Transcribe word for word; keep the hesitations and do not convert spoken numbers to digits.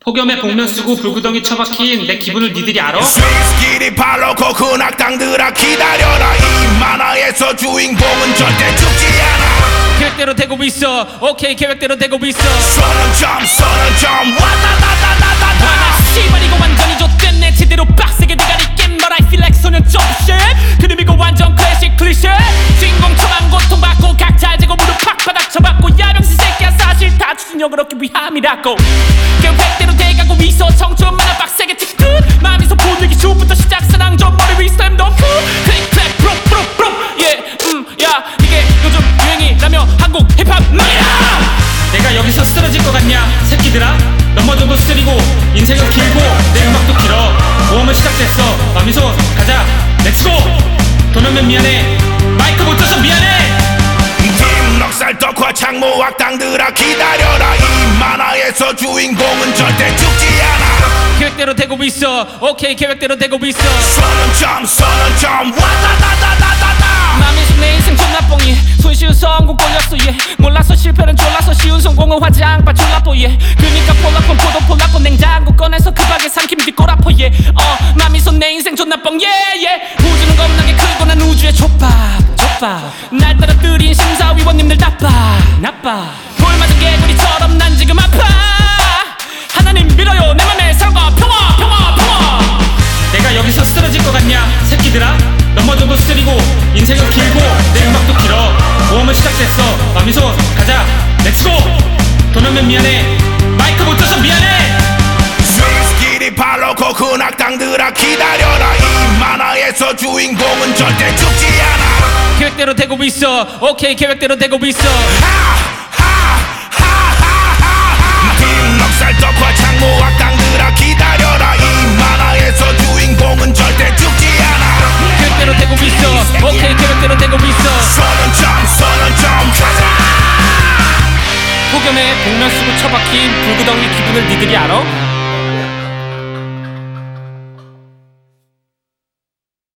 폭염에 복면 쓰고 불구덩이 처박힌 내 기분을 니들이 알아? 스위스끼리 발로고 흔악당들아 기다려라. 이 만화에서 주인공은 절대 죽지 않아. 계획대로 되고 있어. 오케이 계획대로 되고 있어. 선언 점 선언 점 와다다다다다다. 아 씨발 이거 완전히 좆됐네. 제대로 빡세게 대가리 깬 But I feel like 소년 좀 shit. 그림 이거 완전 클래식 클리셰. 주인공 처방 고통받고 각자 재고 무릎 팍바닥 쳐받고 야병신 새끼야 사실 다 추진력을 얻기 위함이라고. 계획대로 돼가고 있어. 청춘 만화 빡세게 찍듯 마음에서 보내기 슈부터 시작 사랑 좀 머리 위 슬램 덩크 클릭 클릭 프로 프로 프로 예음야 이게 요즘 유행이라며 한국 힙합 말이야. 내가 여기서 쓰러질 것 같냐 새끼들아. 넘어져도 쓰리고 인생은 길고 내 음악도 길어. 모험은 시작됐어 마미소 가자 렛츠고. 돈 없면 미안해 마이크 못 줘서 미안해. 팀 넉살 덕화 창모 악당들아 기다려라. 이 만화에서 주인공은 절대 죽지 않아. 계획대로 되고 있어. 오케이 계획대로 되고 있어. 선언 점 선언 점 와다다다다다다. 맘에서 내 인생 존나 뻥이 손쉬운 성공 꼴렸어 예. 몰라서 실패는 졸라서 쉬운 성공은 화장 빠출라포 예. 그니까 폴라폰 포도 폴라폰 냉장고 꺼내서 그 박에 삼킴 뒷골아포 예. 어 맘에서 내 인생 존나 뻥 예예. 우주는 겁나게 크고 난 우주의 족밥 족밥. 날 떨어뜨린 심사위원님들 나빠 나빠. 돌 맞은 개구리처럼 난 지금 아파. 하나님 밀어요 내 맘에 사랑과 평화 평화 평화. 내가 여기서 쓰러질 것 같냐 새끼들아. 넘어져도 쓰리고 인생은 길고 내 음악도 길어. 모험은 시작됐어 마미소 가자 렛츠고. 돈 없면 미안해 마이크 못 줘서 미안해. 스위스끼리 발로고 흔악당들아 기다려라. 이 만화에서 주인공은 절대 죽지 않아. 계획대로 되고 있어. 오케이 계획대로 되고 있어. 팀 넉살 덕화 창모 악당들아 기다려라. 이 만화에서 주인공은 절대 죽지 않아. 계획대로 되고 있어. 오케이 계획대로 되고 있어. 선언 점 선언 점 가자. 폭염에 복면 쓰고 처박힌 불구덩이 기분을 니들이 알아?